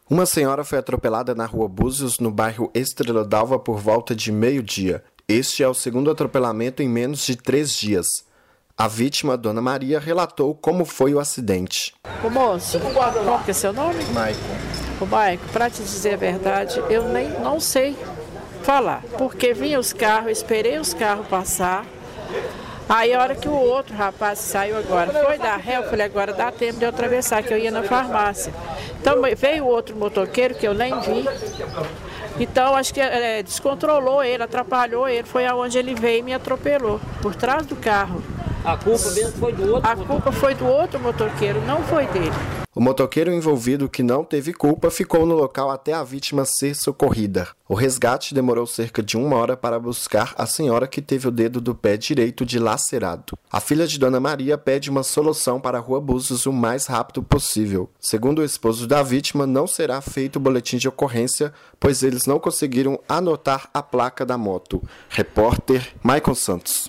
Uma senhora foi atropelada na rua Búzios, no bairro Estrela d'Alva, por volta de meio-dia. Este é o segundo atropelamento em menos de 3 dias. A vítima, Dona Maria, relatou como foi o acidente. Ô moço, qual que é seu nome? Maicon. Ô Maicon, para te dizer a verdade, eu não sei falar. Porque vinha os carros, esperei os carros passar. Aí a hora que o outro rapaz saiu agora, foi dar ré, eu falei, agora dá tempo de eu atravessar, que eu ia na farmácia. Então veio o outro motoqueiro, que eu nem vi. Então acho que descontrolou ele, atrapalhou ele, foi aonde ele veio e me atropelou, por trás do carro. A culpa mesmo foi do outro? A culpa foi do outro motoqueiro, não foi dele. O motoqueiro envolvido, que não teve culpa, ficou no local até a vítima ser socorrida. O resgate demorou cerca de 1 hora para buscar a senhora que teve o dedo do pé direito dilacerado. A filha de Dona Maria pede uma solução para a Rua Búzios o mais rápido possível. Segundo o esposo da vítima, não será feito boletim de ocorrência, pois eles não conseguiram anotar a placa da moto. Repórter Maicon Santos.